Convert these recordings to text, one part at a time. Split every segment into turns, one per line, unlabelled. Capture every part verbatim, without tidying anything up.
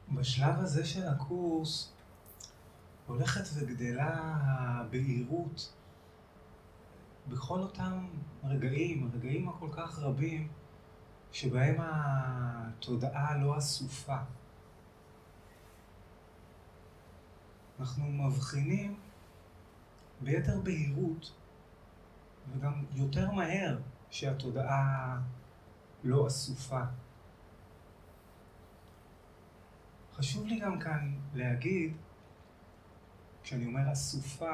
בשלב הזה של הקורס הולכת וגדלה הבהירות בכל אותם רגעים, הרגעים הכל כך רבים שבהם התודעה לא אסופה. אנחנו מבחינים ביתר בהירות וגם יותר מהר שהתודעה לא אסופה. חשוב לי גם כאן להגיד, כשאני אומר אסופה,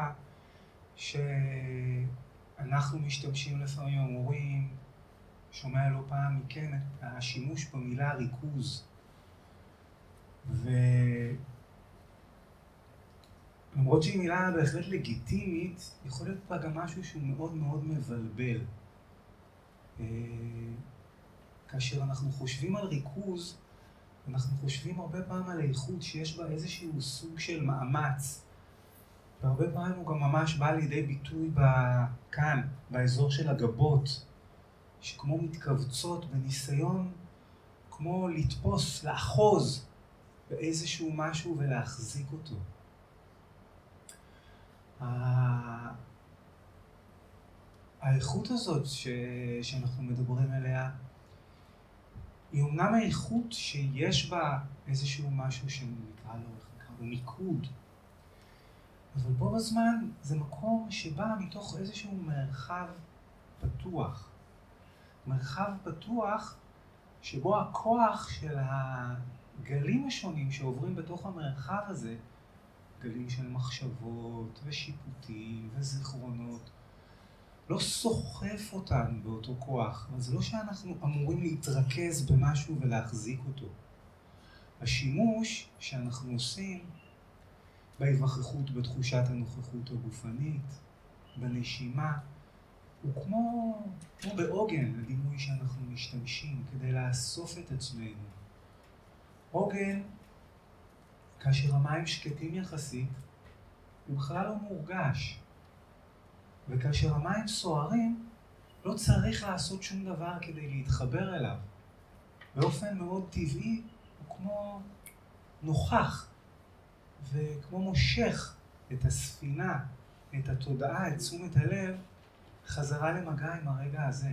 שאנחנו משתמשים לפעמים המורים, שומע לא פעם מכן את השימוש במילה ריכוז. ולמרות שהיא מילה בהחלט לגיטימית, יכול להיות בה גם משהו שהוא מאוד מאוד מבלבל. כאשר אנחנו חושבים על ריכוז, אנחנו חושבים הרבה פעמים על איכות שיש בה איזשהו סוג של מאמץ. והרבה פעמים הוא גם ממש בא לידי ביטוי כאן, באזור של הגבות, שכמו מתכווצות בניסיון, כמו לתפוס, לאחוז באיזשהו משהו ולהחזיק אותו. האיכות הזאת ש... שאנחנו מדברים עליה, היא אומנם האיכות שיש בה איזשהו משהו שנקרא לו, נקרא לו מיקוד. אבל בו בזמן זה מקום שבא מתוך איזשהו מרחב פתוח. מרחב פתוח שבו הכוח של הגלים השונים שעוברים בתוך המרחב הזה, גלים של מחשבות ושיפוטים וזיכרונות, לא סוחף אותנו באותו כוח, אבל זה לא שאנחנו אמורים להתרכז במשהו ולהחזיק אותו. השימוש שאנחנו עושים בהיווכחות בתחושת הנוכחות הגופנית, בנשימה, הוא כמו, כמו בעוגן לדימוי שאנחנו משתמשים כדי לאסוף את עצמנו. עוגן, כאשר המים שקטים יחסית, הוא בכלל לא מורגש. וכאשר המים סוערים, לא צריך לעשות שום דבר כדי להתחבר אליו. באופן מאוד טבעי, הוא כמו נוכח, וכמו מושך את הספינה, את התודעה, את תשומת הלב, חזרה למגע עם הרגע הזה.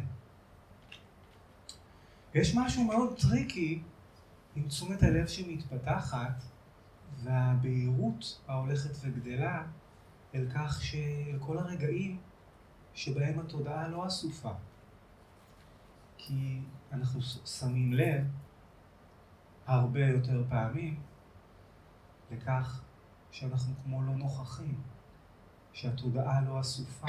יש משהו מאוד טריקי עם תשומת הלב שמתפתחת, והבהירות ההולכת וגדלה, אל כך שאל כל הרגעים שבהם התודעה לא אסופה. כי אנחנו שמים לב הרבה יותר פעמים לכך שאנחנו כמו לא נוכחים, שהתודעה לא אסופה,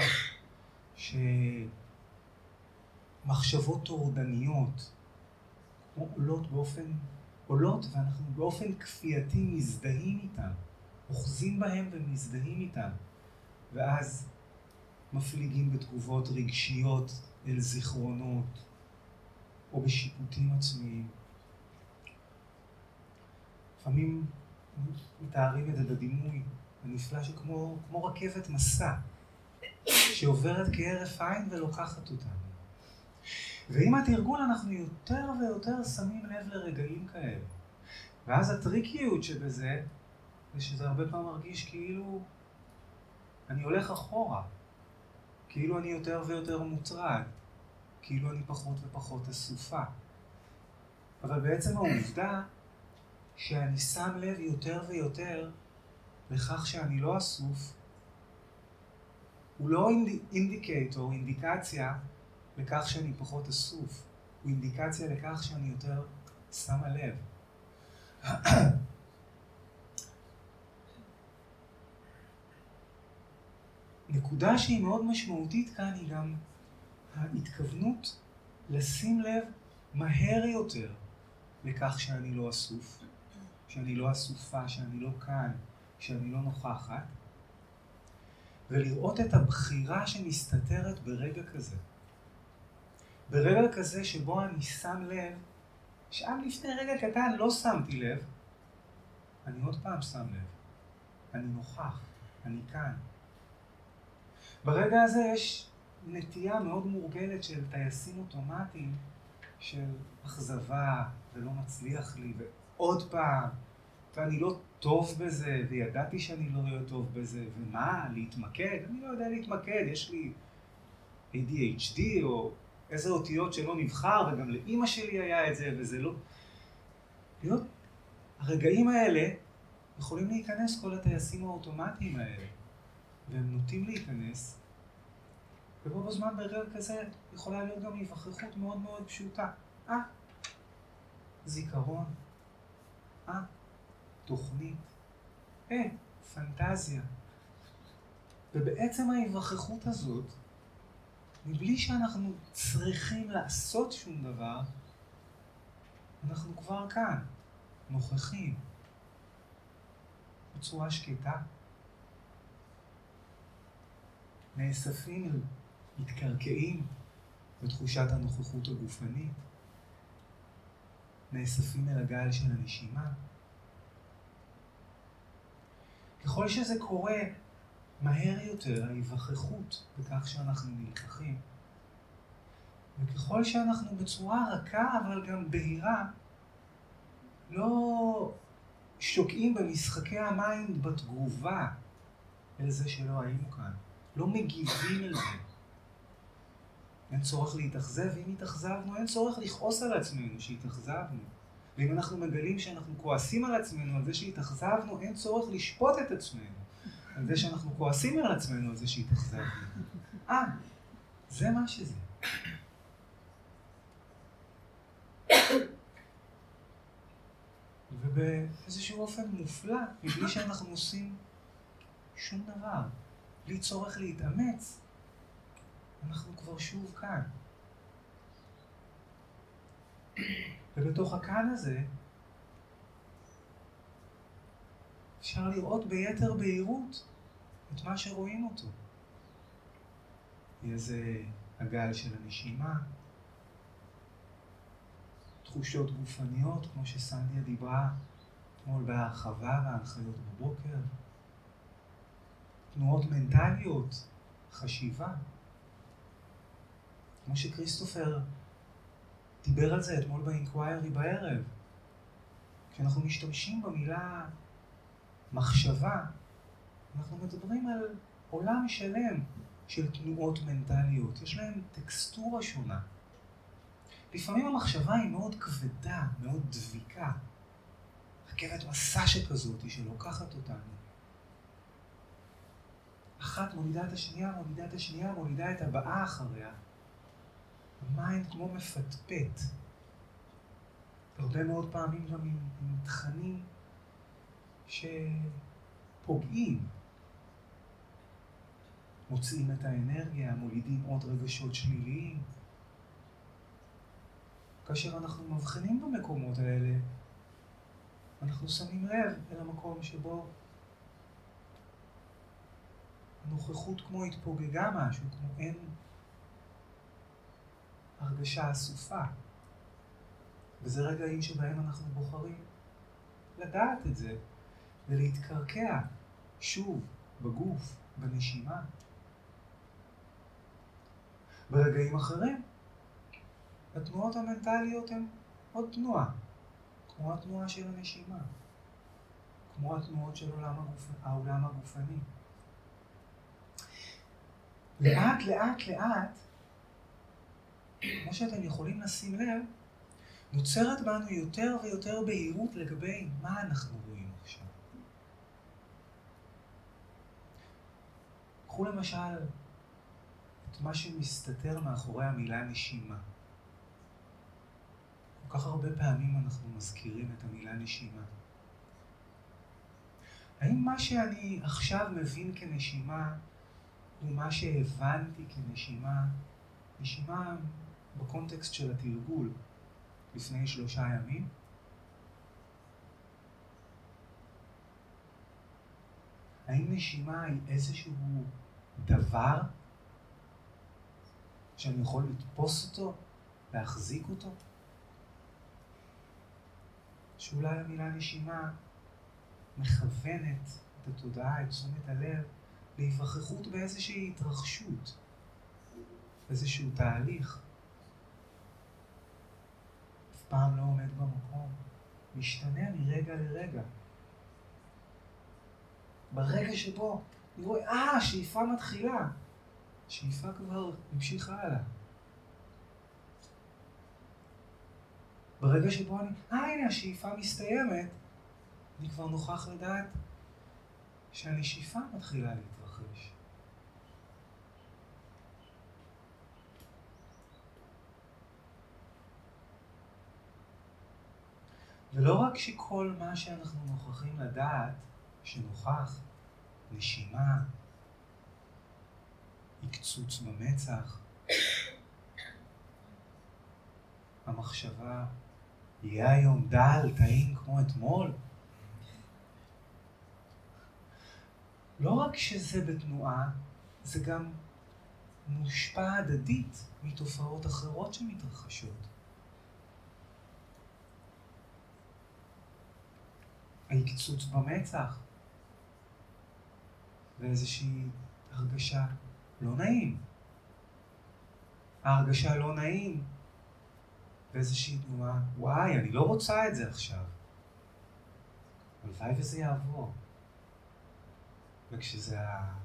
שמחשבות טורדניות עולות באופן, עולות ואנחנו באופן כפייתי מזדהים איתן, אוחזים בהם ומזדהים איתן, ואז מפליגים בתגובות רגשיות אל זיכרונות או בשיפוטים עצמיים. לפעמים מתארים את זה בדימוי הנפלא שכמו כמו רכבת מסע שעוברת כהרף עין ולוקחת אותנו. ועם התרגול אנחנו יותר ויותר שמים לב לרגעים כאלה. ואז הטריקיות שבזה זה שזה הרבה פעמים מרגיש כאילו אני הולך אחורה, כאילו אני יותר ויותר מוטרד, כאילו אני פחות ופחות אסופה. אבל בעצם העובדה שאני שם לב יותר ויותר לכך שאני לא אסוף, הוא לא אינדיקטור, אינדיקציה לכך שאני פחות אסוף. הוא אינדיקציה לכך שאני יותר שמה לב. נקודה שהיא מאוד משמעותית כאן היא גם ההתכוונות לשים לב מהר יותר לכך שאני לא אסוף, שאני לא אסופה, שאני לא כאן, שאני לא נוכחת, ולראות את הבחירה שמסתתרת ברגע כזה. ברגע כזה שבו אני שם לב, שעד לפני רגע קטן לא שמתי לב, אני עוד פעם שם לב. אני נוכח, אני כאן. ברגע הזה יש נטייה מאוד מורגלת של טייסים אוטומטיים של אכזבה ולא מצליח לי, ועוד פעם, ואני לא טוב בזה, וידעתי שאני לא אהיה טוב בזה, ומה, להתמקד? אני לא יודע להתמקד, יש לי איי די אייץ' די או איזה אותיות שלא נבחר, וגם לאמא שלי היה את זה, וזה לא... להיות... הרגעים האלה יכולים להיכנס כל הטייסים האוטומטיים האלה, והם נוטים להיכנס, ובו בזמן ברגע כזה יכולה להיות גם היווכחות מאוד מאוד פשוטה. אה, זיכרון. אה, תוכנית. אה, פנטזיה. ובעצם ההיווכחות הזאת, מבלי שאנחנו צריכים לעשות שום דבר, אנחנו כבר כאן, נוכחים, בצורה שקטה, נאספים, מתקרקעים בתחושת הנוכחות הגופנית, נאספים אל הגל של הנשימה. ככל שזה קורה מהר יותר, ההיווכחות בכך שאנחנו נלקחים, וככל שאנחנו בצורה רכה אבל גם בהירה, לא שוקעים במשחקי המים בתגובה אל זה שלא היינו כאן, לא מגיבים אל זה. אין צורך להתאכזב, ואם התאכזבנו, אין צורך לכעוס על עצמנו שהתאכזבנו. ואם אנחנו מגלים שאנחנו כועסים על עצמנו על זה שהתאכזבנו, אין צורך לשפוט את עצמנו על זה שאנחנו כועסים על עצמנו על זה שהתאכזבנו. אה, זה מה שזה. ובאיזשהו אופן מופלא, מבלי שאנחנו עושים שום דבר, בלי צורך להתאמץ, אנחנו כבר שוב כאן. ובתוך הכאן הזה, אפשר לראות ביתר בהירות את מה שרואים אותו. יהיה זה הגל של הנשימה, תחושות גופניות, כמו שסנדיה דיברה אתמול בהרחבה וההנחיות בבוקר, תנועות מנטליות, חשיבה. כמו שקריסטופר דיבר על זה אתמול באינקוויירי בערב. כשאנחנו משתמשים במילה מחשבה, אנחנו מדברים על עולם שלם של תנועות מנטליות. יש להם טקסטורה שונה. לפעמים המחשבה היא מאוד כבדה, מאוד דביקה. רכבת מסע שכזאת שלוקחת אותנו. אחת מולידה את השנייה, מולידה את השנייה, מולידה את הבאה אחריה. המיינד כמו מפטפט. הרבה מאוד פעמים גם עם, עם תכנים שפוגעים. מוצאים את האנרגיה, מולידים עוד רגשות שליליים. כאשר אנחנו מבחינים במקומות האלה, אנחנו שמים לב אל המקום שבו הנוכחות כמו התפוגגה משהו, כמו אין הרגשה אסופה. וזה רגעים שבהם אנחנו בוחרים לדעת את זה ולהתקרקע שוב בגוף, בנשימה. ברגעים אחרים, התנועות המנטליות הן עוד תנועה, כמו התנועה של הנשימה, כמו התנועות של העולם, הגופ... העולם הגופני. לאט לאט לאט, כמו שאתם יכולים לשים לב, נוצרת בנו יותר ויותר בהירות לגבי מה אנחנו רואים עכשיו. קחו למשל את מה שמסתתר מאחורי המילה נשימה. כל כך הרבה פעמים אנחנו מזכירים את המילה נשימה. האם מה שאני עכשיו מבין כנשימה הוא מה שהבנתי כנשימה, נשימה בקונטקסט של התרגול לפני שלושה ימים? האם נשימה היא איזשהו דבר שאני יכול לתפוס אותו, להחזיק אותו? שאולי המילה נשימה מכוונת את התודעה, את תשומת הלב, להיווכחות באיזושהי התרחשות, איזשהו תהליך. אף פעם לא עומד במקום, משתנה מרגע לרגע. ברגע שבו אני רואה, אה, השאיפה מתחילה. השאיפה כבר המשיכה הלאה. ברגע שבו אני, אה, הנה, השאיפה מסתיימת, אני כבר נוכח לדעת שהנשיפה מתחילה להתרחש. ולא רק שכל מה שאנחנו נוכחים לדעת, שנוכח, נשימה, הקצוץ במצח, המחשבה, יהיה היום דל, טעים כמו אתמול. לא רק שזה בתנועה, זה גם מושפע הדדית מתופעות אחרות שמתרחשות. ההקצוץ במצח, ואיזושהי הרגשה לא נעים. ההרגשה לא נעים, ואיזושהי תנועה, וואי, אני לא רוצה את זה עכשיו. הלוואי וזה יעבור. וכשזה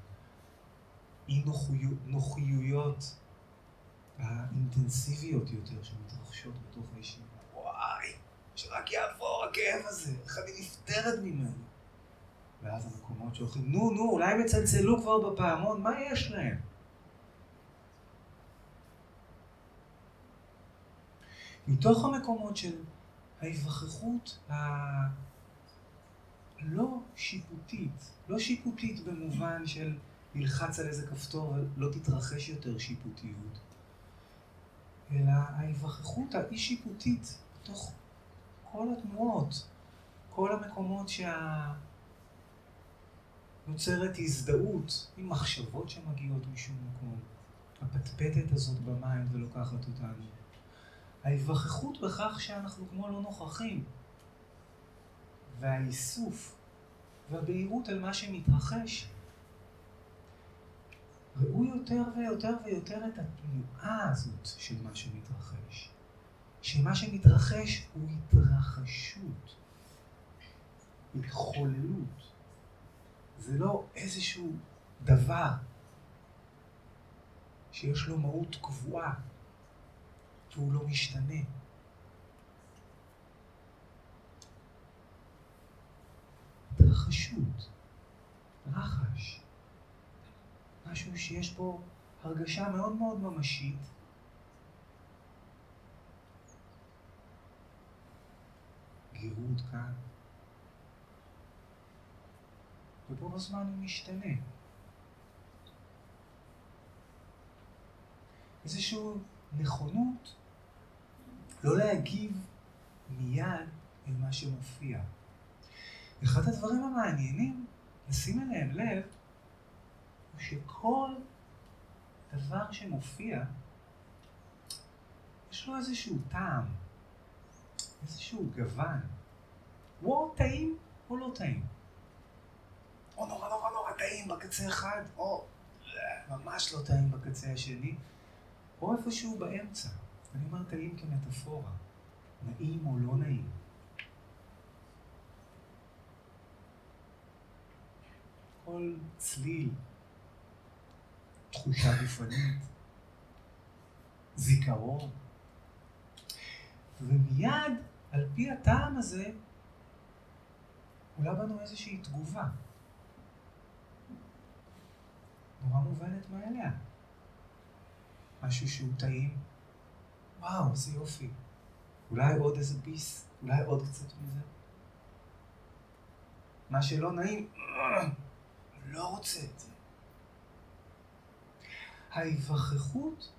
האי-נוחיויות האינטנסיביות יותר שמתרחשות בתוך הישיבה, וואי, שרק יעבור הכאב הזה, איך אני נפטרת ממנו. ואז המקומות שהולכים, נו, נו, אולי הם יצלצלו כבר בפעמון, מה יש להם? מתוך המקומות של ההיווכחות הלא שיפוטית, לא שיפוטית במובן של ללחץ על איזה כפתור ולא תתרחש יותר שיפוטיות, אלא ההיווכחות האי שיפוטית בתוך כל התנועות, כל המקומות שנוצרת הזדהות עם מחשבות שמגיעות משום מקום, הפטפטת הזאת במים ולוקחת אותנו. ההיווכחות בכך שאנחנו כמו לא נוכחים, והאיסוף והבהירות על מה שמתרחש, ראו יותר ויותר ויותר את התנועה הזאת של מה שמתרחש. שמה שמתרחש הוא התרחשות, התחוללות. זה לא איזשהו דבר שיש לו מהות קבועה, והוא לא משתנה. התרחשות, רחש, משהו שיש בו הרגשה מאוד מאוד ממשית, גירות כאן, ובו בזמן הוא משתנה. איזושהי נכונות לא להגיב מיד אל מה שמופיע. אחד הדברים המעניינים לשים אליהם לב הוא שכל דבר שמופיע יש לו איזשהו טעם, איזשהו גוון. או טעים או לא טעים. או נורא נורא נורא טעים בקצה אחד, או ממש לא טעים בקצה השני, או איפשהו באמצע. אני אומר טעים כמטאפורה, נעים או לא נעים. כל צליל, תחושה גופנית, זיכרון. ומיד, על פי הטעם הזה, עולה בנו איזושהי תגובה. נורא מובנת מאליה. משהו שהוא טעים, וואו, איזה יופי. אולי עוד איזה ביס, אולי עוד קצת מזה. מה שלא נעים, לא רוצה את זה. ההיווכחות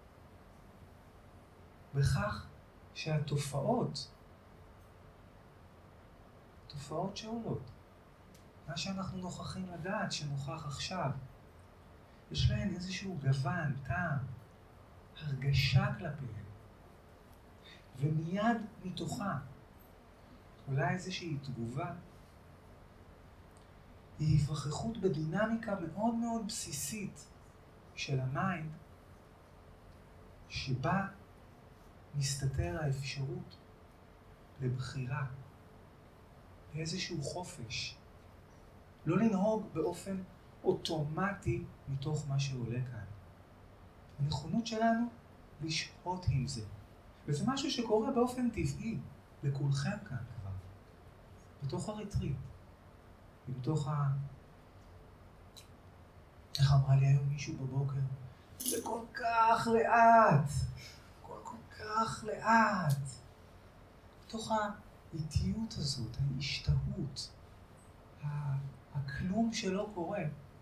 בכך שהתופעות, תופעות שעולות, מה שאנחנו נוכחים לדעת שנוכח עכשיו, יש להן איזשהו גוון, טעם, הרגשה כלפיהם. ומיד מתוכה, אולי איזושהי תגובה, היא היווכחות בדינמיקה מאוד מאוד בסיסית של המיינד, שבה מסתתר האפשרות לבחירה, לאיזשהו חופש, לא לנהוג באופן אוטומטי מתוך מה שעולה כאן. הנכונות שלנו לשהות עם זה. וזה משהו שקורה באופן טבעי לכולכם כאן כבר. בתוך הריטריט. ובתוך ה... איך אמרה לי היום מישהו בבוקר? זה כל כך לאט. כל כל כך לאט. בתוך האיטיות הזאת, ההשתהות, הכלום שלא קורה.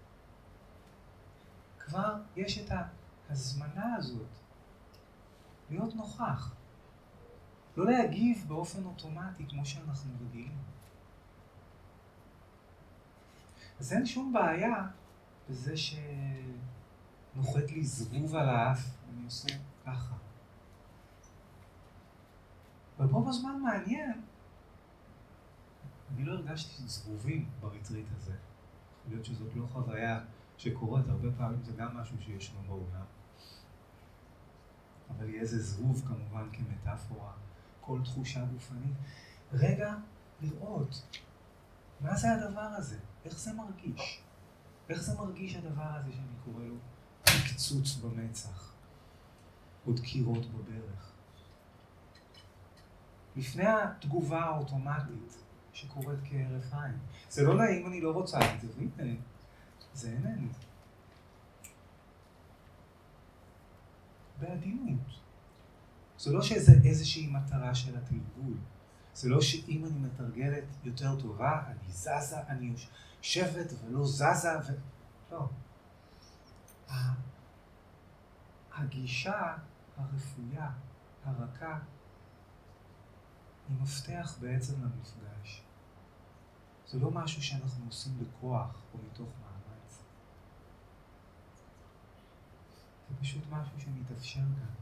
כבר יש את ההזמנה הזאת להיות נוכח. לא להגיב באופן אוטומטי כמו שאנחנו רגילים. אז אין שום בעיה בזה שנוחת לי זבוב על האף ואני עושה ככה. אבל בו בזמן מעניין, אני לא הרגשתי זבובים בריטריט הזה. יכול להיות שזאת לא חוויה שקורית, הרבה פעמים זה גם משהו שישנו בעולם. אבל יהיה איזה זבוב כמובן כמטאפורה, כל תחושה גופנית. רגע לראות, מה זה הדבר הזה? איך זה מרגיש? איך זה מרגיש הדבר הזה שאני קורא לו קצוץ במצח, או דקירות בברך? לפני התגובה האוטומטית שקורית כהרף עין. זה לא נעים, אני לא רוצה את זה, והנה, זה אינני. בעדינות. זה לא שזה איזושהי מטרה של התרגול. זה לא שאם אני מתרגלת יותר טובה, אני זזה, אני יושבת ולא זזה ו... לא. הגישה הרפויה, הרכה, היא מפתח בעצם למפגש. זה לא משהו שאנחנו עושים בכוח או מתוך מאמץ. זה פשוט משהו שמתאפשר כאן.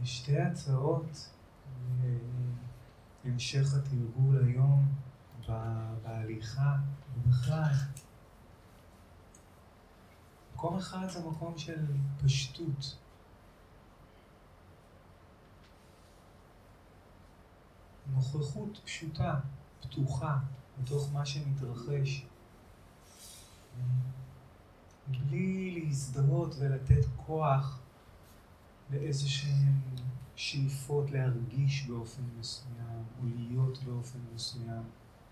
שתי הצעות להמשך התרגול היום בהליכה ובכלל. מקום אחד זה מקום של פשטות. נוכחות פשוטה, פתוחה, בתוך מה שמתרחש. בלי להזדהות ולתת כוח לאיזשהן שאיפות להרגיש באופן מסוים, או להיות באופן מסוים.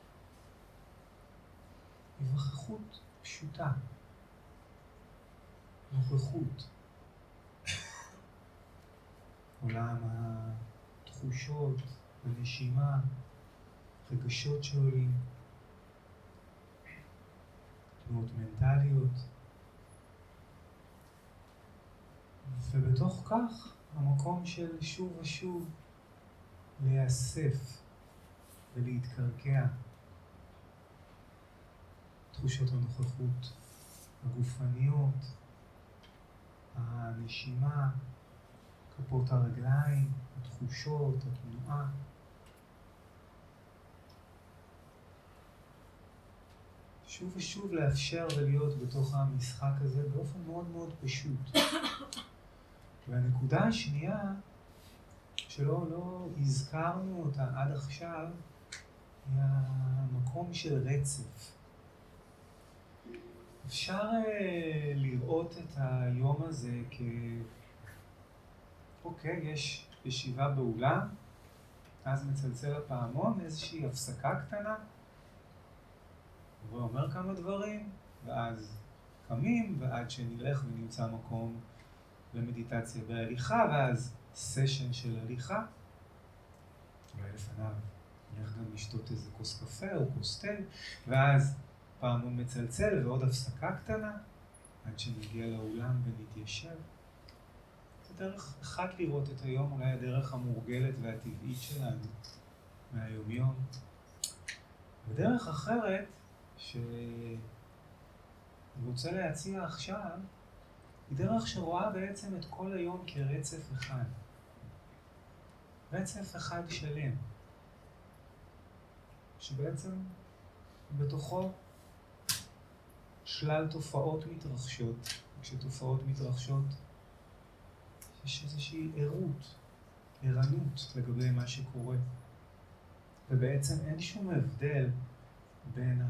נוכחות פשוטה. נוכחות. עולם התחושות, הנשימה, רגשות שעולים, תנועות מנטליות. ובתוך כך המקום של שוב ושוב להיאסף ולהתקרקע. תחושות הנוכחות הגופניות, הנשימה, כפות הרגליים, התחושות, התנועה. שוב ושוב לאפשר ולהיות בתוך המשחק הזה באופן מאוד מאוד פשוט. והנקודה השנייה, שלא לא הזכרנו אותה עד עכשיו, היא המקום של רצף. אפשר אה, לראות את היום הזה כ... אוקיי, יש ישיבה באולם, אז מצלצל הפעמון, איזושהי הפסקה קטנה, ואומר כמה דברים, ואז קמים, ועד שנלך ונמצא מקום למדיטציה בהליכה, ואז סשן של הליכה. אולי לפניו נלך גם לשתות איזה כוס קפה או כוס תה, ואז פעמון מצלצל ועוד הפסקה קטנה, עד שנגיע לאולם ונתיישב. זה דרך אחת לראות את היום, אולי הדרך המורגלת והטבעית שלנו מהיומיום. ודרך אחרת, שאני רוצה להציע עכשיו, היא דרך שרואה בעצם את כל היום כרצף אחד. רצף אחד שלם. שבעצם בתוכו שלל תופעות מתרחשות. כשתופעות מתרחשות, יש איזושהי ערות, ערנות לגבי מה שקורה. ובעצם אין שום הבדל בין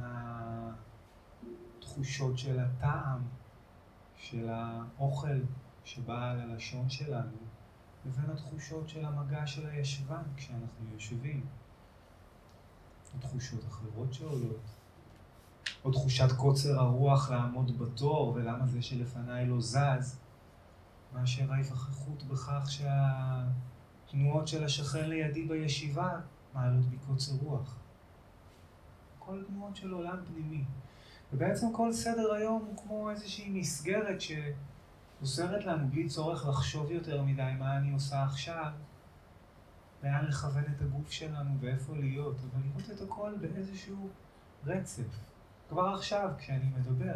התחושות של הטעם, של האוכל שבא על הלשון שלנו, לבין התחושות של המגע של הישבן כשאנחנו יושבים. או תחושות אחרות שעולות. או תחושת קוצר הרוח לעמוד בתור, ולמה זה שלפניי לא זז, מאשר ההיווכחות בכך שהתנועות של השכן לידי בישיבה מעלות בי קוצר רוח. כל תנועות של עולם פנימי. ובעצם כל סדר היום הוא כמו איזושהי מסגרת שאוסרת לנו בלי צורך לחשוב יותר מדי מה אני עושה עכשיו, לאן לכוון את הגוף שלנו ואיפה להיות, אבל לראות את הכל באיזשהו רצף. כבר עכשיו כשאני מדבר.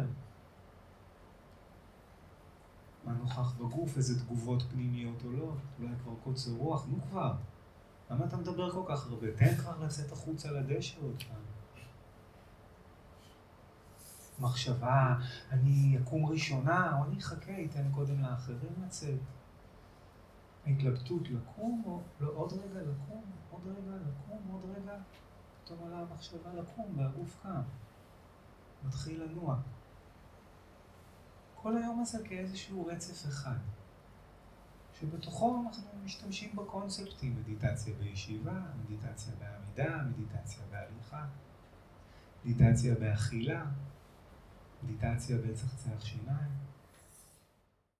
מה נוכח בגוף, איזה תגובות פנימיות עולות, אולי כבר קוצר רוח, נו כבר. למה אתה מדבר כל כך הרבה? תן כבר לצאת החוצה לדשא עוד פעם. מחשבה, אני אקום ראשונה, או אני אחכה, אתן קודם לאחרים לצאת. ההתלבטות לקום, או לא, עוד רגע לקום, עוד רגע לקום, עוד רגע. פתאום עלה המחשבה לקום, והגוף קם. מתחיל לנוע. כל היום הזה כאיזשהו רצף אחד, שבתוכו אנחנו משתמשים בקונספטים, מדיטציה בישיבה, מדיטציה בעמידה, מדיטציה בהליכה, מדיטציה באכילה, מדיטציה בצחצח שיניים.